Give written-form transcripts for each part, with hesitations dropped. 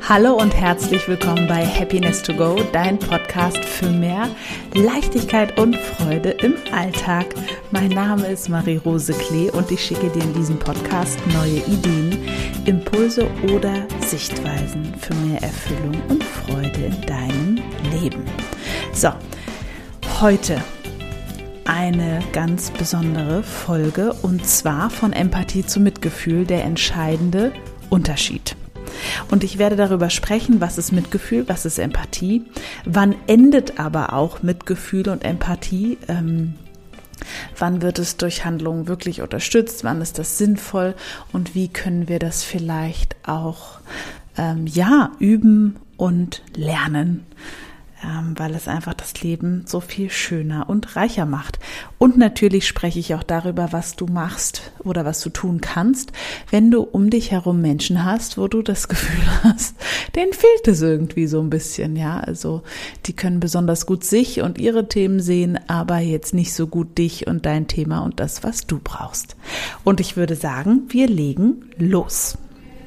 Hallo und herzlich willkommen bei Happiness to Go, dein Podcast für mehr Leichtigkeit und Freude im Alltag. Mein Name ist Marie-Rose Klee und ich schicke dir in diesem Podcast neue Ideen, Impulse oder Sichtweisen für mehr Erfüllung und Freude in deinem Leben. So, heute eine ganz besondere Folge und zwar von Empathie zu Mitgefühl, der entscheidende Unterschied. Und ich werde darüber sprechen, was ist Mitgefühl, was ist Empathie, wann endet aber auch Mitgefühl und Empathie, wann wird es durch Handlungen wirklich unterstützt, wann ist das sinnvoll und wie können wir das vielleicht auch üben und lernen, weil es einfach das Leben so viel schöner und reicher macht. Und natürlich spreche ich auch darüber, was du machst oder was du tun kannst, wenn du um dich herum Menschen hast, wo du das Gefühl hast, denen fehlt es irgendwie so ein bisschen, ja. Also die können besonders gut sich und ihre Themen sehen, aber jetzt nicht so gut dich und dein Thema und das, was du brauchst. Und ich würde sagen, wir legen los.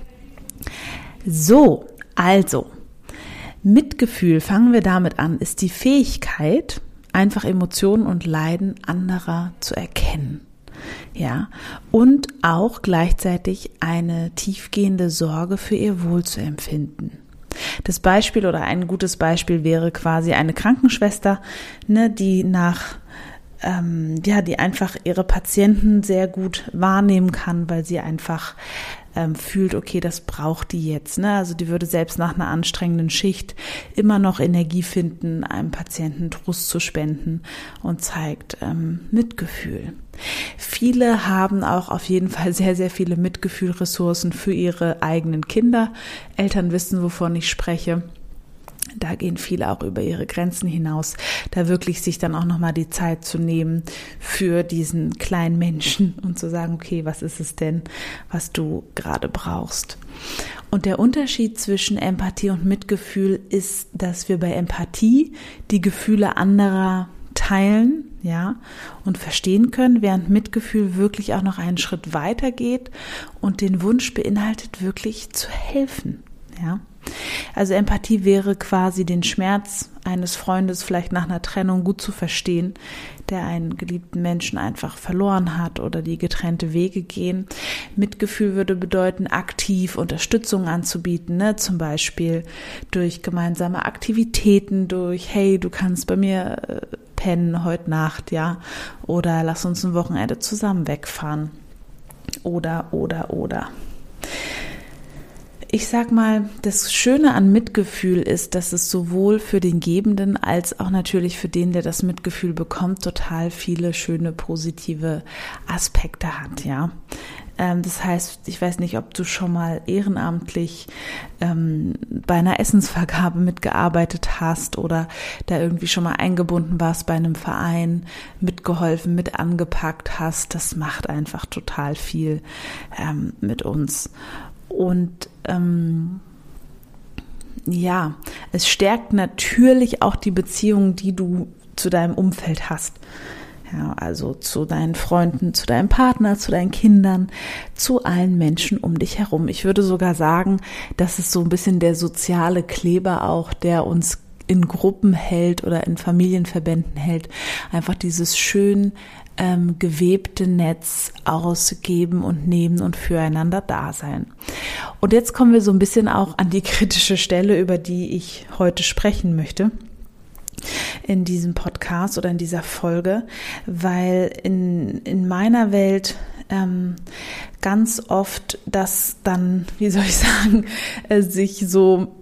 So, also Mitgefühl, fangen wir damit an, ist die Fähigkeit, einfach Emotionen und Leiden anderer zu erkennen. Ja, und auch gleichzeitig eine tiefgehende Sorge für ihr Wohl zu empfinden. Das Beispiel oder ein gutes Beispiel wäre quasi eine Krankenschwester, die die einfach ihre Patienten sehr gut wahrnehmen kann, weil sie einfach fühlt, okay, das braucht die jetzt. Also die würde selbst nach einer anstrengenden Schicht immer noch Energie finden, einem Patienten Trost zu spenden und zeigt Mitgefühl. Viele haben auch auf jeden Fall sehr, sehr viele Mitgefühlressourcen für ihre eigenen Kinder. Eltern wissen, wovon ich spreche. Da gehen viele auch über ihre Grenzen hinaus, da wirklich sich dann auch nochmal die Zeit zu nehmen für diesen kleinen Menschen und zu sagen, okay, was ist es denn, was du gerade brauchst? Und der Unterschied zwischen Empathie und Mitgefühl ist, dass wir bei Empathie die Gefühle anderer teilen, ja, und verstehen können, während Mitgefühl wirklich auch noch einen Schritt weiter geht und den Wunsch beinhaltet, wirklich zu helfen, ja. Also Empathie wäre quasi den Schmerz eines Freundes vielleicht nach einer Trennung gut zu verstehen, der einen geliebten Menschen einfach verloren hat oder die getrennte Wege gehen. Mitgefühl würde bedeuten, aktiv Unterstützung anzubieten, zum Beispiel durch gemeinsame Aktivitäten, durch, hey, du kannst bei mir pennen heute Nacht, ja, oder lass uns ein Wochenende zusammen wegfahren. Oder. Ich sag mal, das Schöne an Mitgefühl ist, dass es sowohl für den Gebenden als auch natürlich für den, der das Mitgefühl bekommt, total viele schöne positive Aspekte hat, ja. Das heißt, ich weiß nicht, ob du schon mal ehrenamtlich bei einer Essensvergabe mitgearbeitet hast oder da irgendwie schon mal eingebunden warst bei einem Verein, mitgeholfen, mit angepackt hast. Das macht einfach total viel mit uns. Und es stärkt natürlich auch die Beziehung, die du zu deinem Umfeld hast. Ja, also zu deinen Freunden, zu deinem Partner, zu deinen Kindern, zu allen Menschen um dich herum. Ich würde sogar sagen, das ist so ein bisschen der soziale Kleber auch, der uns in Gruppen hält oder in Familienverbänden hält. Einfach dieses schön gewebte Netz ausgeben und nehmen und füreinander da sein. Und jetzt kommen wir so ein bisschen auch an die kritische Stelle, über die ich heute sprechen möchte in diesem Podcast oder in dieser Folge, weil in meiner Welt ganz oft das dann, sich so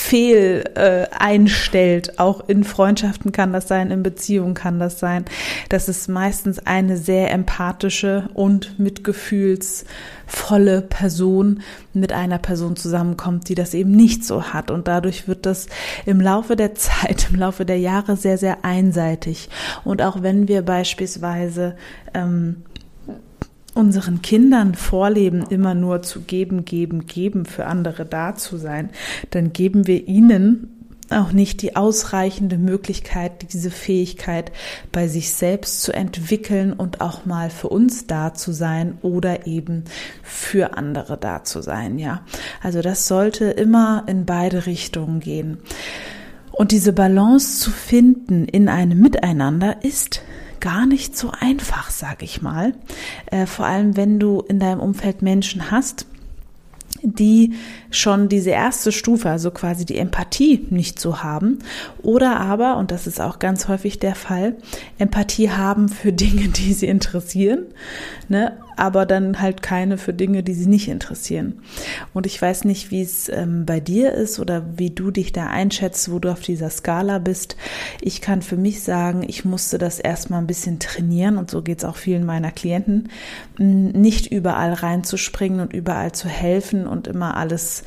einstellt. Auch in Freundschaften kann das sein, in Beziehungen kann das sein, dass es meistens eine sehr empathische und mitgefühlsvolle Person mit einer Person zusammenkommt, die das eben nicht so hat. Und dadurch wird das im Laufe der Zeit, im Laufe der Jahre sehr, sehr einseitig. Und auch wenn wir beispielsweise unseren Kindern vorleben, immer nur zu geben, für andere da zu sein, dann geben wir ihnen auch nicht die ausreichende Möglichkeit, diese Fähigkeit bei sich selbst zu entwickeln und auch mal für uns da zu sein oder eben für andere da zu sein, ja. Also das sollte immer in beide Richtungen gehen. Und diese Balance zu finden in einem Miteinander ist gar nicht so einfach, sage ich mal. Vor allem, wenn du in deinem Umfeld Menschen hast, die schon diese erste Stufe, also quasi die Empathie nicht so haben oder aber, und das ist auch ganz häufig der Fall, Empathie haben für Dinge, die sie interessieren, ne, aber dann halt keine für Dinge, die sie nicht interessieren. Und ich weiß nicht, wie es bei dir ist oder wie du dich da einschätzt, wo du auf dieser Skala bist. Ich kann für mich sagen, ich musste das erstmal ein bisschen trainieren und so geht es auch vielen meiner Klienten, nicht überall reinzuspringen und überall zu helfen und immer alles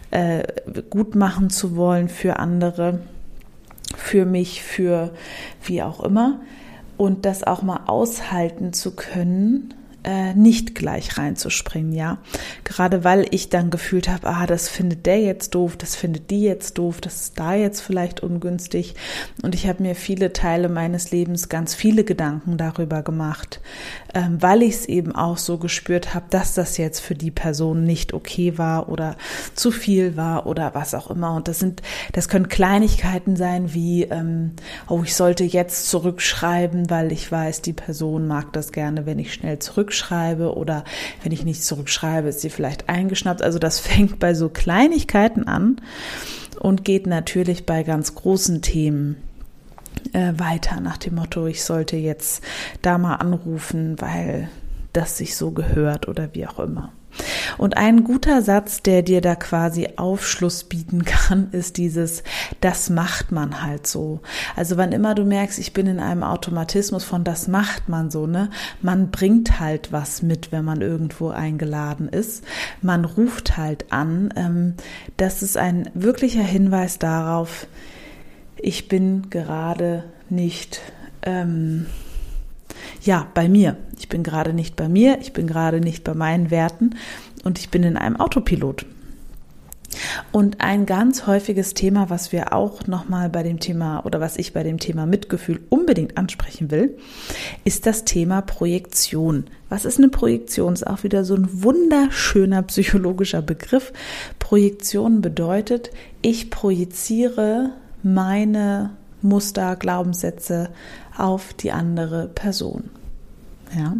gut machen zu wollen für andere, für mich, für wie auch immer. Und das auch mal aushalten zu können, nicht gleich reinzuspringen, ja. Gerade weil ich dann gefühlt habe, das findet der jetzt doof, das findet die jetzt doof, das ist da jetzt vielleicht ungünstig. Und ich habe mir viele Teile meines Lebens ganz viele Gedanken darüber gemacht, weil ich es eben auch so gespürt habe, dass das jetzt für die Person nicht okay war oder zu viel war oder was auch immer. Und das können Kleinigkeiten sein wie, ich sollte jetzt zurückschreiben, weil ich weiß, die Person mag das gerne, wenn ich schnell zurückschreibe oder wenn ich nicht zurückschreibe, ist sie vielleicht eingeschnappt. Also das fängt bei so Kleinigkeiten an und geht natürlich bei ganz großen Themen weiter nach dem Motto, ich sollte jetzt da mal anrufen, weil das sich so gehört oder wie auch immer. Und ein guter Satz, der dir da quasi Aufschluss bieten kann, ist dieses, das macht man halt so. Also wann immer du merkst, ich bin in einem Automatismus von das macht man so, ne? Man bringt halt was mit, wenn man irgendwo eingeladen ist. Man ruft halt an. Das ist ein wirklicher Hinweis darauf, ich bin gerade nicht bei mir. Ich bin gerade nicht bei mir, ich bin gerade nicht bei meinen Werten und ich bin in einem Autopilot. Und ein ganz häufiges Thema, was wir auch nochmal bei dem Thema oder was ich bei dem Thema Mitgefühl unbedingt ansprechen will, ist das Thema Projektion. Was ist eine Projektion? Ist auch wieder so ein wunderschöner psychologischer Begriff. Projektion bedeutet, ich projiziere meine Muster, Glaubenssätze auf die andere Person. Ja.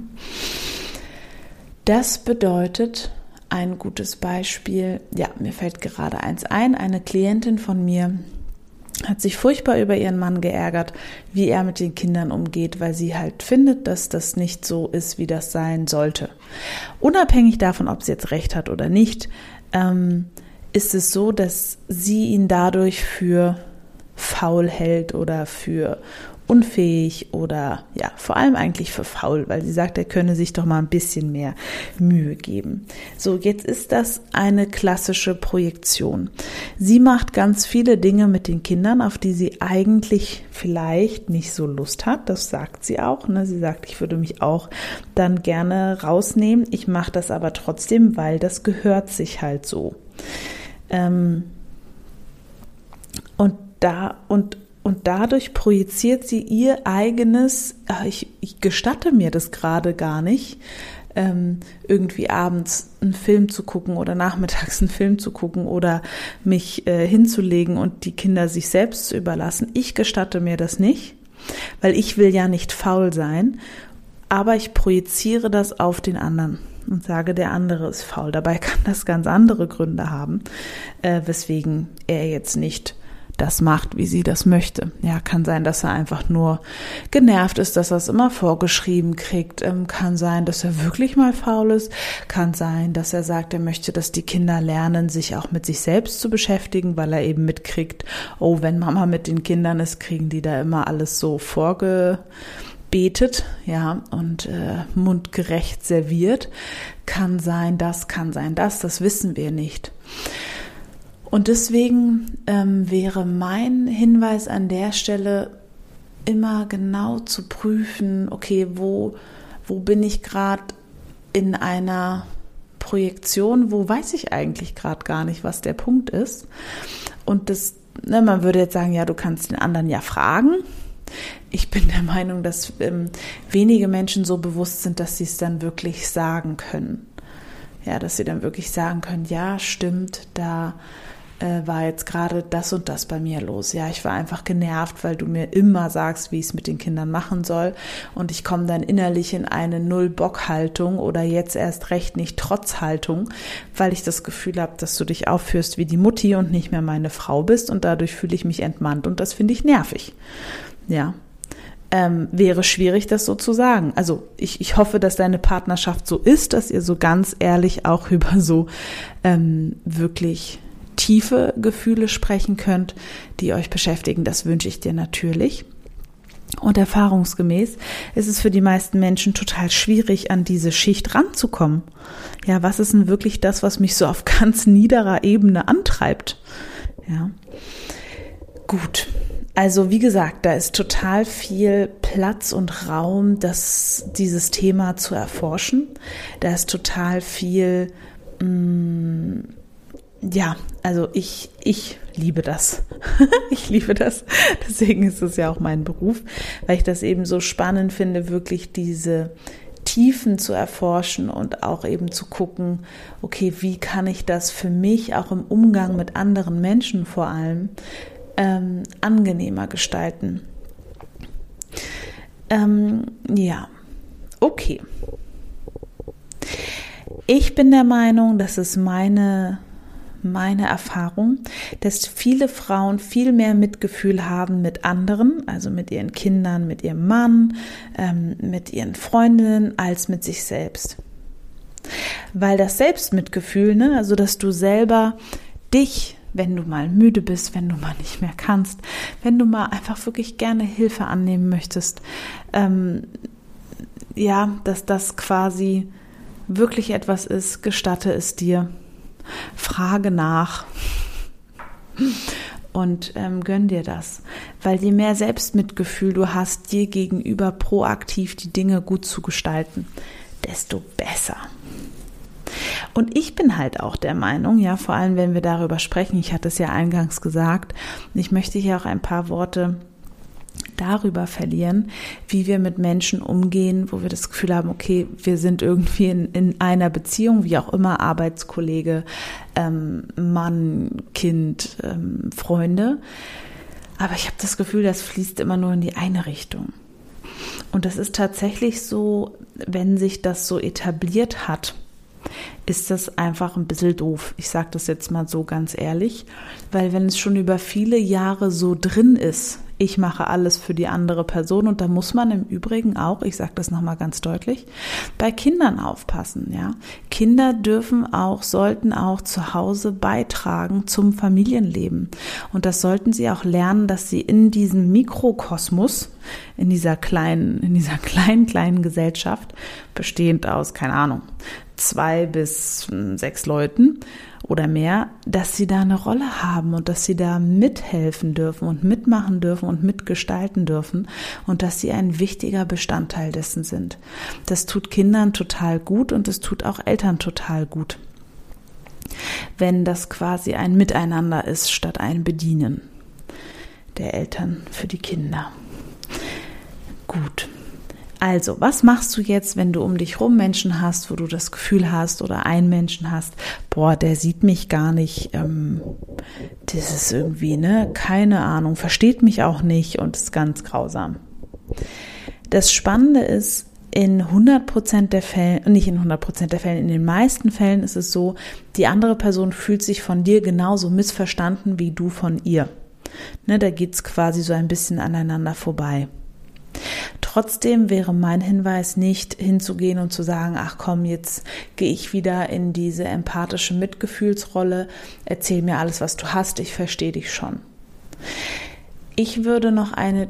Das bedeutet, ein gutes Beispiel, mir fällt gerade eins ein, eine Klientin von mir hat sich furchtbar über ihren Mann geärgert, wie er mit den Kindern umgeht, weil sie halt findet, dass das nicht so ist, wie das sein sollte. Unabhängig davon, ob sie jetzt recht hat oder nicht, ist es so, dass sie ihn dadurch für faul hält oder für unfähig oder vor allem eigentlich für faul, weil sie sagt, er könne sich doch mal ein bisschen mehr Mühe geben. So, jetzt ist das eine klassische Projektion. Sie macht ganz viele Dinge mit den Kindern, auf die sie eigentlich vielleicht nicht so Lust hat. Das sagt sie auch. Ne? Sie sagt, ich würde mich auch dann gerne rausnehmen. Ich mache das aber trotzdem, weil das gehört sich halt so. Und dadurch projiziert sie ihr eigenes, ich gestatte mir das gerade gar nicht, irgendwie abends einen Film zu gucken oder nachmittags einen Film zu gucken oder mich hinzulegen und die Kinder sich selbst zu überlassen. Ich gestatte mir das nicht, weil ich will ja nicht faul sein, aber ich projiziere das auf den anderen und sage, der andere ist faul. Dabei kann das ganz andere Gründe haben, weswegen er jetzt nicht das macht, wie sie das möchte. Ja, kann sein, dass er einfach nur genervt ist, dass er es immer vorgeschrieben kriegt. Kann sein, dass er wirklich mal faul ist. Kann sein, dass er sagt, er möchte, dass die Kinder lernen, sich auch mit sich selbst zu beschäftigen, weil er eben mitkriegt, wenn Mama mit den Kindern ist, kriegen die da immer alles so vorgebetet, und mundgerecht serviert. Kann sein, das, das wissen wir nicht. Und deswegen wäre mein Hinweis an der Stelle immer genau zu prüfen, okay, wo bin ich gerade in einer Projektion, wo weiß ich eigentlich gerade gar nicht, was der Punkt ist. Und das man würde jetzt sagen, ja, du kannst den anderen ja fragen. Ich bin der Meinung, dass wenige Menschen so bewusst sind, dass sie es dann wirklich sagen können. Ja, dass sie dann wirklich sagen können, ja, stimmt, da war jetzt gerade das und das bei mir los. Ja, ich war einfach genervt, weil du mir immer sagst, wie ich es mit den Kindern machen soll. Und ich komme dann innerlich in eine Null-Bock-Haltung oder jetzt erst recht nicht Trotz-Haltung, weil ich das Gefühl habe, dass du dich aufführst wie die Mutti und nicht mehr meine Frau bist. Und dadurch fühle ich mich entmannt und das finde ich nervig. Ja. Wäre schwierig, das so zu sagen. Also ich hoffe, dass deine Partnerschaft so ist, dass ihr so ganz ehrlich auch über so wirklich tiefe Gefühle sprechen könnt, die euch beschäftigen. Das wünsche ich dir natürlich. Und erfahrungsgemäß ist es für die meisten Menschen total schwierig, an diese Schicht ranzukommen. Ja, was ist denn wirklich das, was mich so auf ganz niederer Ebene antreibt? Ja, gut. Also wie gesagt, da ist total viel Platz und Raum, dieses Thema zu erforschen. Da ist total viel, ja, also ich liebe das. Ich liebe das. Deswegen ist es ja auch mein Beruf, weil ich das eben so spannend finde, wirklich diese Tiefen zu erforschen und auch eben zu gucken, okay, wie kann ich das für mich auch im Umgang mit anderen Menschen vor allem angenehmer gestalten. Ja, okay. Ich bin der Meinung, das ist meine Erfahrung, dass viele Frauen viel mehr Mitgefühl haben mit anderen, also mit ihren Kindern, mit ihrem Mann, mit ihren Freundinnen, als mit sich selbst. Weil das Selbstmitgefühl, also dass du selber dich, wenn du mal müde bist, wenn du mal nicht mehr kannst, wenn du mal einfach wirklich gerne Hilfe annehmen möchtest, dass das quasi wirklich etwas ist, gestatte es dir, frage nach und gönn dir das. Weil je mehr Selbstmitgefühl du hast, dir gegenüber proaktiv die Dinge gut zu gestalten, desto besser. Und ich bin halt auch der Meinung, ja, vor allem wenn wir darüber sprechen, ich hatte es ja eingangs gesagt, ich möchte hier auch ein paar Worte darüber verlieren, wie wir mit Menschen umgehen, wo wir das Gefühl haben, okay, wir sind irgendwie in einer Beziehung, wie auch immer, Arbeitskollege, Mann, Kind, Freunde. Aber ich habe das Gefühl, das fließt immer nur in die eine Richtung. Und das ist tatsächlich so, wenn sich das so etabliert hat, ist das einfach ein bisschen doof. Ich sage das jetzt mal so ganz ehrlich, weil wenn es schon über viele Jahre so drin ist, ich mache alles für die andere Person und da muss man im Übrigen auch, ich sage das nochmal ganz deutlich, bei Kindern aufpassen. Ja, Kinder sollten auch zu Hause beitragen zum Familienleben und das sollten sie auch lernen, dass sie in diesem Mikrokosmos, in dieser kleinen Gesellschaft, bestehend aus, keine Ahnung, 2 bis 6 Leuten oder mehr, dass sie da eine Rolle haben und dass sie da mithelfen dürfen und mitmachen dürfen und mitgestalten dürfen und dass sie ein wichtiger Bestandteil dessen sind. Das tut Kindern total gut und es tut auch Eltern total gut, wenn das quasi ein Miteinander ist statt ein Bedienen der Eltern für die Kinder. Gut. Also, was machst du jetzt, wenn du um dich rum Menschen hast, wo du das Gefühl hast oder einen Menschen hast, boah, der sieht mich gar nicht, das ist irgendwie, keine Ahnung, versteht mich auch nicht und ist ganz grausam. Das Spannende ist, in 100% der Fälle, nicht in 100% der Fälle, in den meisten Fällen ist es so, die andere Person fühlt sich von dir genauso missverstanden wie du von ihr. Da geht's quasi so ein bisschen aneinander vorbei. Trotzdem wäre mein Hinweis nicht hinzugehen und zu sagen, ach komm, jetzt gehe ich wieder in diese empathische Mitgefühlsrolle, erzähl mir alles, was du hast, ich verstehe dich schon. Ich würde noch eine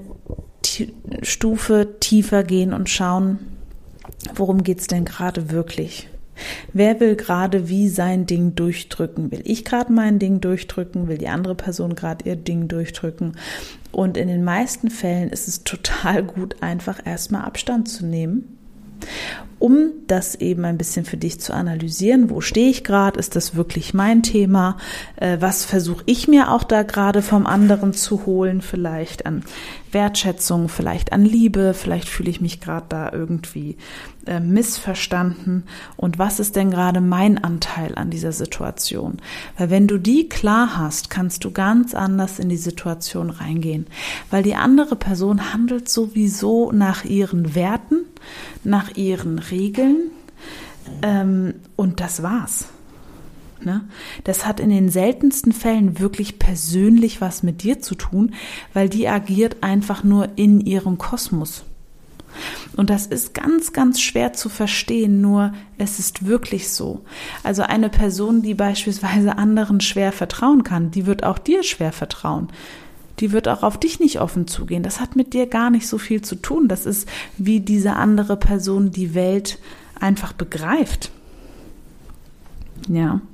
Stufe tiefer gehen und schauen, worum geht's denn gerade wirklich? Wer will gerade wie sein Ding durchdrücken? Will ich gerade mein Ding durchdrücken? Will die andere Person gerade ihr Ding durchdrücken? Und in den meisten Fällen ist es total gut, einfach erstmal Abstand zu nehmen Um das eben ein bisschen für dich zu analysieren, wo stehe ich gerade, ist das wirklich mein Thema, was versuche ich mir auch da gerade vom anderen zu holen, vielleicht an Wertschätzung, vielleicht an Liebe, vielleicht fühle ich mich gerade da irgendwie missverstanden und was ist denn gerade mein Anteil an dieser Situation? Weil wenn du die klar hast, kannst du ganz anders in die Situation reingehen, weil die andere Person handelt sowieso nach ihren Werten, nach ihren Regeln und das war's. Ne? Das hat in den seltensten Fällen wirklich persönlich was mit dir zu tun, weil die agiert einfach nur in ihrem Kosmos. Und das ist ganz, ganz schwer zu verstehen, nur es ist wirklich so. Also eine Person, die beispielsweise anderen schwer vertrauen kann, die wird auch dir schwer vertrauen. Die wird auch auf dich nicht offen zugehen. Das hat mit dir gar nicht so viel zu tun. Das ist, wie diese andere Person die Welt einfach begreift. Ja.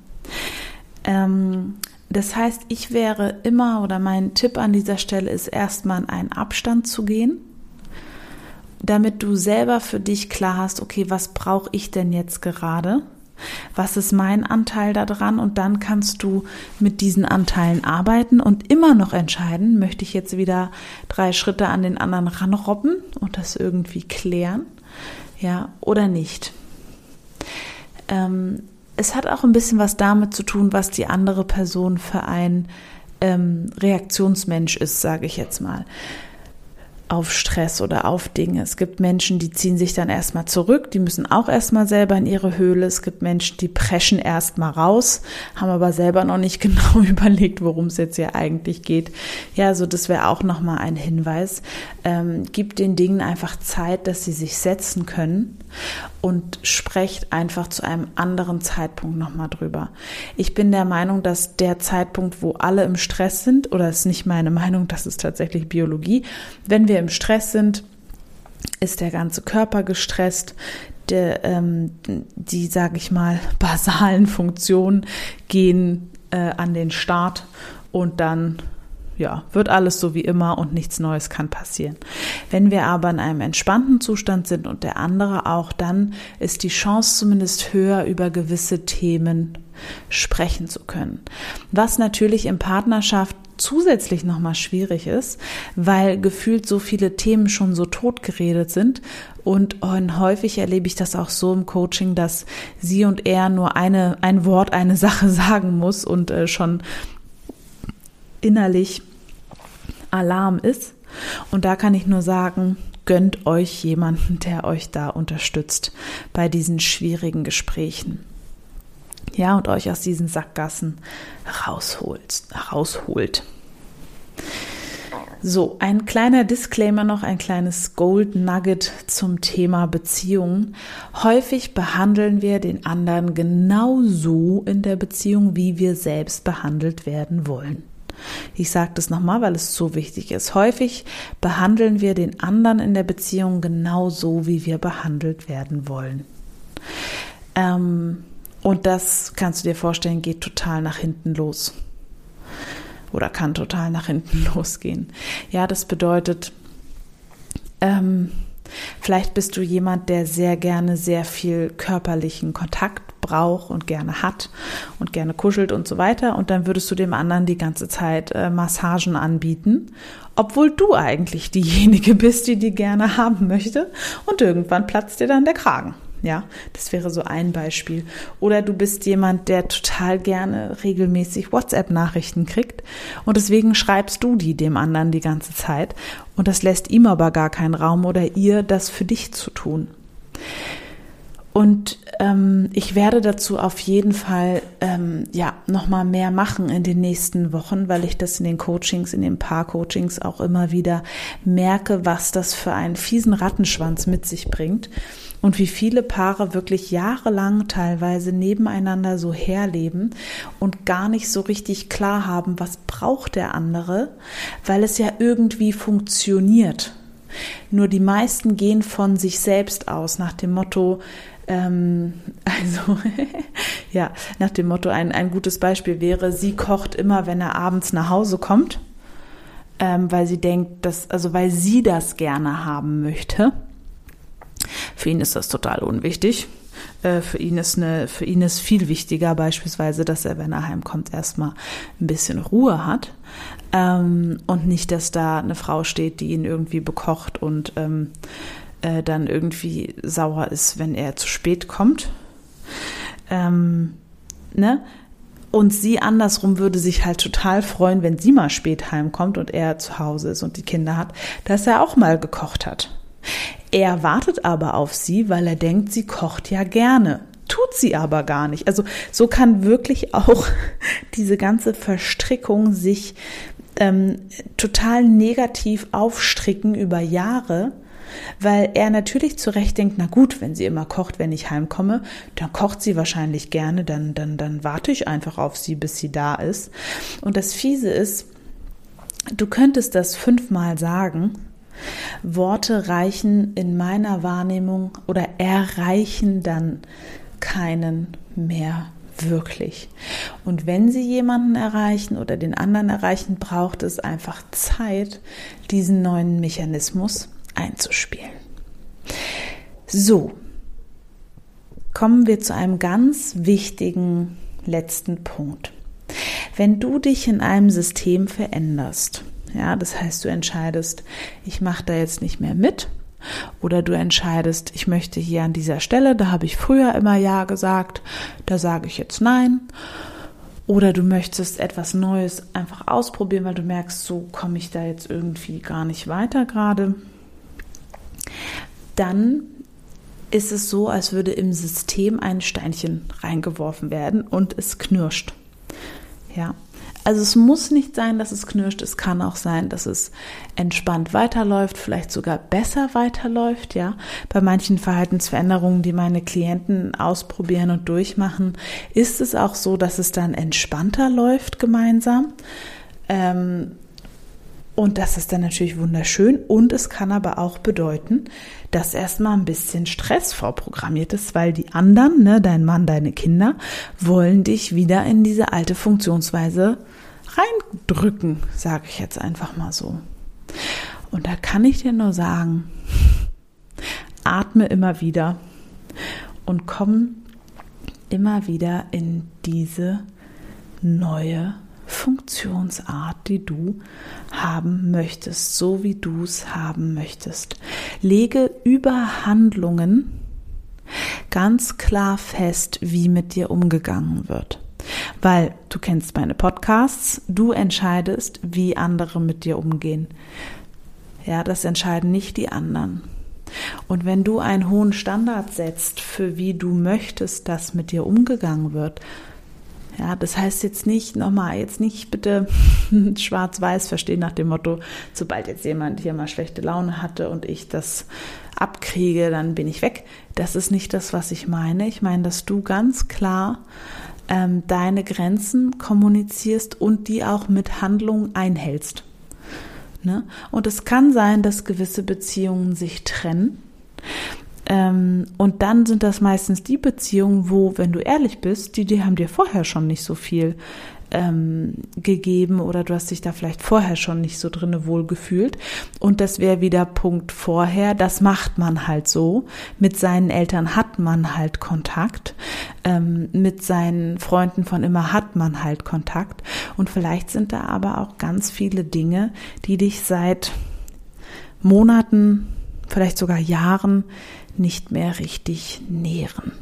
Das heißt, ich wäre immer, oder mein Tipp an dieser Stelle ist, erstmal in einen Abstand zu gehen, damit du selber für dich klar hast, okay, was brauche ich denn jetzt gerade? Was ist mein Anteil daran? Und dann kannst du mit diesen Anteilen arbeiten und immer noch entscheiden, möchte ich jetzt wieder 3 Schritte an den anderen ranrobben und das irgendwie klären, ja, oder nicht. Es hat auch ein bisschen was damit zu tun, was die andere Person für ein Reaktionsmensch ist, sage ich jetzt mal, auf Stress oder auf Dinge. Es gibt Menschen, die ziehen sich dann erstmal zurück, die müssen auch erstmal selber in ihre Höhle. Es gibt Menschen, die preschen erstmal raus, haben aber selber noch nicht genau überlegt, worum es jetzt hier eigentlich geht. Ja, also das wäre auch nochmal ein Hinweis. Gib den Dingen einfach Zeit, dass sie sich setzen können und sprecht einfach zu einem anderen Zeitpunkt nochmal drüber. Ich bin der Meinung, dass der Zeitpunkt, wo alle im Stress sind, oder ist nicht meine Meinung, das ist tatsächlich Biologie, wenn wir im Stress sind, ist der ganze Körper gestresst, die, sage ich mal, basalen Funktionen gehen an den Start und dann wird alles so wie immer und nichts Neues kann passieren. Wenn wir aber in einem entspannten Zustand sind und der andere auch, dann ist die Chance zumindest höher, über gewisse Themen sprechen zu können. Was natürlich in Partnerschaft zusätzlich nochmal schwierig ist, weil gefühlt so viele Themen schon so totgeredet sind und häufig erlebe ich das auch so im Coaching, dass sie und er nur ein Wort, eine Sache sagen muss und schon innerlich Alarm ist. Und da kann ich nur sagen, gönnt euch jemanden, der euch da unterstützt bei diesen schwierigen Gesprächen. Ja, und euch aus diesen Sackgassen rausholt. So, ein kleiner Disclaimer noch, ein kleines Gold Nugget zum Thema Beziehungen. Häufig behandeln wir den anderen genauso in der Beziehung, wie wir selbst behandelt werden wollen. Ich sage das nochmal, weil es so wichtig ist. Häufig behandeln wir den anderen in der Beziehung genauso, wie wir behandelt werden wollen. Und das, kannst du dir vorstellen, geht total nach hinten los. Oder kann total nach hinten losgehen. Ja, das bedeutet, vielleicht bist du jemand, der sehr gerne sehr viel körperlichen Kontakt braucht und gerne hat und gerne kuschelt und so weiter. Und dann würdest du dem anderen die ganze Zeit Massagen anbieten, obwohl du eigentlich diejenige bist, die gerne haben möchte. Und irgendwann platzt dir dann der Kragen. Ja, das wäre so ein Beispiel. Oder du bist jemand, der total gerne regelmäßig WhatsApp-Nachrichten kriegt und deswegen schreibst du die dem anderen die ganze Zeit und das lässt ihm aber gar keinen Raum oder ihr, das für dich zu tun. Und ich werde dazu auf jeden Fall nochmal mehr machen in den nächsten Wochen, weil ich das in den Coachings, in den Paar-Coachings auch immer wieder merke, was das für einen fiesen Rattenschwanz mit sich bringt. Und wie viele Paare wirklich jahrelang teilweise nebeneinander so herleben und gar nicht so richtig klar haben, was braucht der andere, weil es ja irgendwie funktioniert. Nur die meisten gehen von sich selbst aus, nach dem Motto, nach dem Motto, ein gutes Beispiel wäre, sie kocht immer, wenn er abends nach Hause kommt, weil sie denkt, weil sie das gerne haben möchte. Für ihn ist das total unwichtig. Für ihn ist viel wichtiger beispielsweise, dass er, wenn er heimkommt, erstmal ein bisschen Ruhe hat und nicht, dass da eine Frau steht, die ihn irgendwie bekocht und dann irgendwie sauer ist, wenn er zu spät kommt. Und sie andersrum würde sich halt total freuen, wenn sie mal spät heimkommt und er zu Hause ist und die Kinder hat, dass er auch mal gekocht hat. Er wartet aber auf sie, weil er denkt, sie kocht ja gerne. Tut sie aber gar nicht. Also so kann wirklich auch diese ganze Verstrickung sich total negativ aufstricken über Jahre, weil er natürlich zu Recht denkt, na gut, wenn sie immer kocht, wenn ich heimkomme, dann kocht sie wahrscheinlich gerne, dann warte ich einfach auf sie, bis sie da ist. Und das Fiese ist, du könntest das 5-mal sagen, Worte reichen in meiner Wahrnehmung oder erreichen dann keinen mehr wirklich. Und wenn sie jemanden erreichen oder den anderen erreichen, braucht es einfach Zeit, diesen neuen Mechanismus einzuspielen. So, kommen wir zu einem ganz wichtigen letzten Punkt. Wenn du dich in einem System veränderst, ja, das heißt, du entscheidest, ich mache da jetzt nicht mehr mit, oder du entscheidest, ich möchte hier an dieser Stelle, da habe ich früher immer Ja gesagt, da sage ich jetzt Nein, oder du möchtest etwas Neues einfach ausprobieren, weil du merkst, so komme ich da jetzt irgendwie gar nicht weiter gerade, dann ist es so, als würde im System ein Steinchen reingeworfen werden und es knirscht. Ja, also es muss nicht sein, dass es knirscht. Es kann auch sein, dass es entspannt weiterläuft, vielleicht sogar besser weiterläuft. Ja, bei manchen Verhaltensveränderungen, die meine Klienten ausprobieren und durchmachen, ist es auch so, dass es dann entspannter läuft gemeinsam. Und das ist dann natürlich wunderschön. Und es kann aber auch bedeuten, dass erstmal ein bisschen Stress vorprogrammiert ist, weil die anderen, ne, dein Mann, deine Kinder, wollen dich wieder in diese alte Funktionsweise reindrücken, sage ich jetzt einfach mal so. Und da kann ich dir nur sagen, atme immer wieder und komm immer wieder in diese neue Funktionsart, die du haben möchtest, so wie du es haben möchtest. Lege über Handlungen ganz klar fest, wie mit dir umgegangen wird. Weil du kennst meine Podcasts, du entscheidest, wie andere mit dir umgehen. Ja, das entscheiden nicht die anderen. Und wenn du einen hohen Standard setzt, für wie du möchtest, dass mit dir umgegangen wird, ja, das heißt jetzt nicht, nochmal, jetzt nicht bitte schwarz-weiß verstehen nach dem Motto, sobald jetzt jemand hier mal schlechte Laune hatte und ich das abkriege, dann bin ich weg. Das ist nicht das, was ich meine. Ich meine, dass du ganz klar deine Grenzen kommunizierst und die auch mit Handlungen einhältst. Ne? Und es kann sein, dass gewisse Beziehungen sich trennen. Und dann sind das meistens die Beziehungen, wo, wenn du ehrlich bist, die haben dir vorher schon nicht so viel gegeben oder du hast dich da vielleicht vorher schon nicht so drinne wohl gefühlt. Und das wäre wieder Punkt vorher, das macht man halt so. Mit seinen Eltern hat man halt Kontakt. Mit seinen Freunden von immer hat man halt Kontakt. Und vielleicht sind da aber auch ganz viele Dinge, die dich seit Monaten, vielleicht sogar Jahren nicht mehr richtig nähren.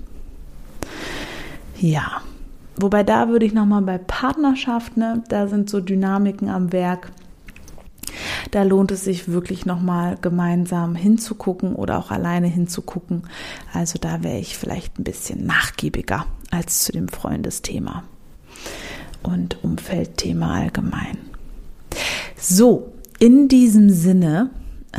Ja, wobei da würde ich nochmal bei Partnerschaft, ne, da sind so Dynamiken am Werk. Da lohnt es sich wirklich nochmal gemeinsam hinzugucken oder auch alleine hinzugucken. Also da wäre ich vielleicht ein bisschen nachgiebiger als zu dem Freundesthema und Umfeldthema allgemein. So, in diesem Sinne,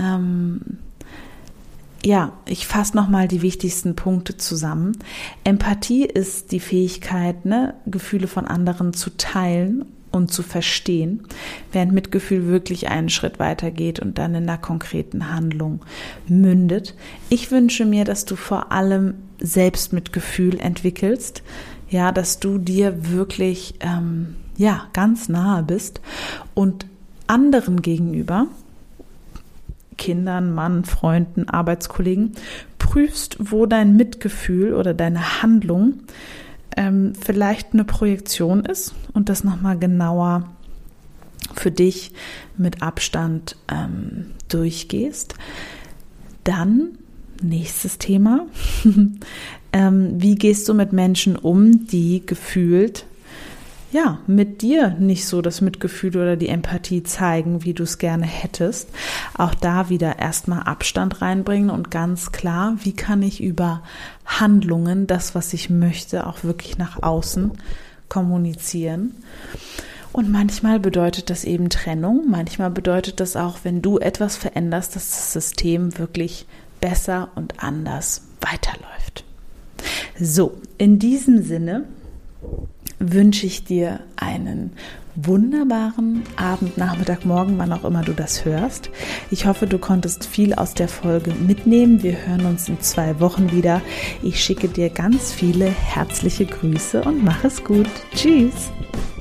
ja, ich fasse nochmal die wichtigsten Punkte zusammen. Empathie ist die Fähigkeit, ne, Gefühle von anderen zu teilen und zu verstehen, während Mitgefühl wirklich einen Schritt weiter geht und dann in einer konkreten Handlung mündet. Ich wünsche mir, dass du vor allem Selbstmitgefühl entwickelst, ja, dass du dir wirklich ganz nahe bist und anderen gegenüber, Kindern, Mann, Freunden, Arbeitskollegen, prüfst, wo dein Mitgefühl oder deine Handlung vielleicht eine Projektion ist und das nochmal genauer für dich mit Abstand durchgehst. Dann nächstes Thema. Wie gehst du mit Menschen um, die gefühlt mit dir nicht so das Mitgefühl oder die Empathie zeigen, wie du es gerne hättest? Auch da wieder erstmal Abstand reinbringen und ganz klar, wie kann ich über Handlungen, das, was ich möchte, auch wirklich nach außen kommunizieren? Und manchmal bedeutet das eben Trennung, manchmal bedeutet das auch, wenn du etwas veränderst, dass das System wirklich besser und anders weiterläuft. So, in diesem Sinne wünsche ich dir einen wunderbaren Abend, Nachmittag, Morgen, wann auch immer du das hörst. Ich hoffe, du konntest viel aus der Folge mitnehmen. Wir hören uns in 2 Wochen wieder. Ich schicke dir ganz viele herzliche Grüße und mach es gut. Tschüss!